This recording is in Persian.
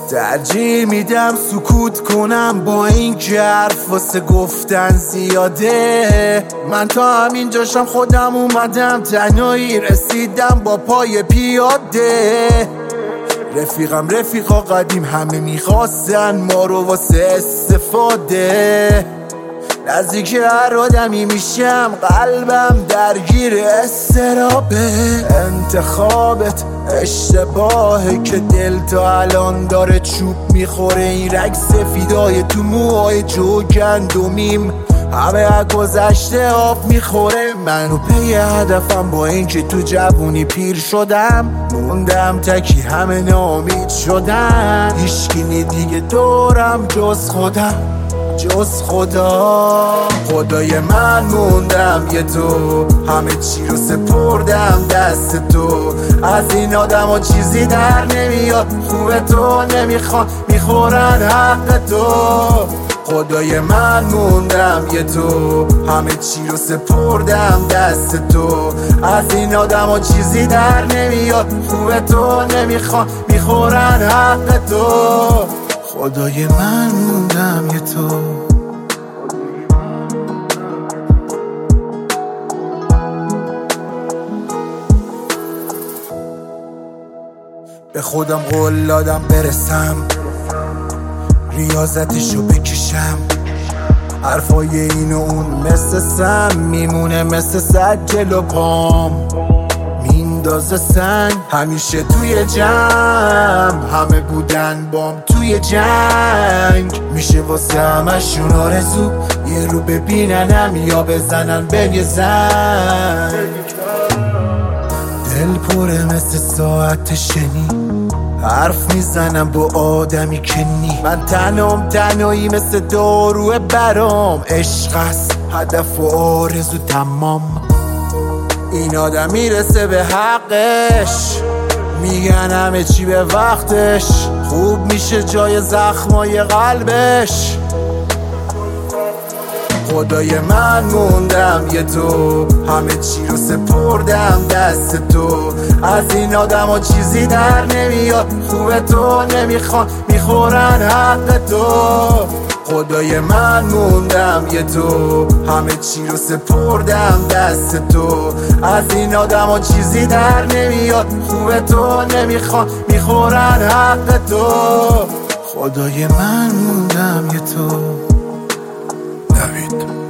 ترجیح میدم سکوت کنم با این که حرف واسه گفتن زیاده. من تا همین جاشم خودم اومدم، تنهایی رسیدم با پای پیاده. رفیقم رفیقا قدیم همه میخواستن ما رو واسه استفاده. نزدیک هر آدمی میشم قلبم درگیر استرابه. انتخابت اشتباهه که دل تا الان داره چوب میخوره. این رگ سفیدای تو موهای جوگندمیم همه از گذشته آب میخوره. منو پی هدفم با اینکه تو جوونی پیر شدم، موندم تکی همه ناامید شدن. هیچکی دیگه دورم جز خودم، جز خدای من موندم یه تو، همه چی رو سپردم دست تو. از این آدم ها چیزی در نمیاد، خوبه تو نمیخوان میخورن حق تو. خدای من موندم یه تو، همه چی رو سپردم دست تو. از این آدم ها چیزی در نمیاد، خوبه تو نمیخوان میخورن حق تو. خدای من موندم یه تو. به خودم قول دادم برسم، ریاضتشو بکشم. حرفای این و اون مثل سم میمونه، مثل سد جلو پام میندازه سنگ. همیشه توی جمع همه بودن بام توی جنگ. میشه واسه همشون آرزو یه رو ببیننم یا بزنن به یه زنگ. دل پره مثل ساعت شنی، حرف میزنم با آدمی که نی. من تنهایی مثل داروه برام. عشق است هدف و آرزو تمام. این آدم میرسه به حقش، میگن همه چی به وقتش. خوب میشه جای زخمای قلبش. خدای من موندم یه تو، همه چی رو سپردم دست تو. از این آدم ها چیزی در نمیاد، خوبه تو نمیخوان میخورن حق تو. خدای من موندم یه تو، همه چی رو سپردم دست تو. از این آدم ها چیزی در نمیاد، خوبه تو نمیخوان میخورن حق تو. خدای من موندم یه تو. نوید